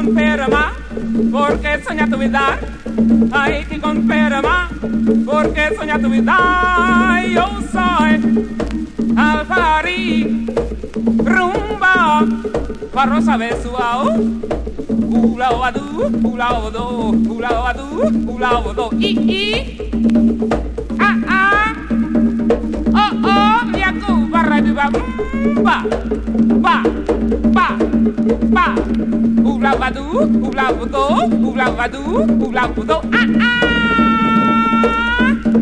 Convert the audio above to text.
conferma, porque he soñado vida. Ay, que conferma, porque he soñado vida. Yo soy Alfari, rumba, para saber suau. Hula wadu, hula wado, hula wadu, hula wado. I, ah ah, oh oh, yaku barra biba, ba, ba, ba, ba. Hula wadu, hula wado, hula wadu, hula wado. Ah ah.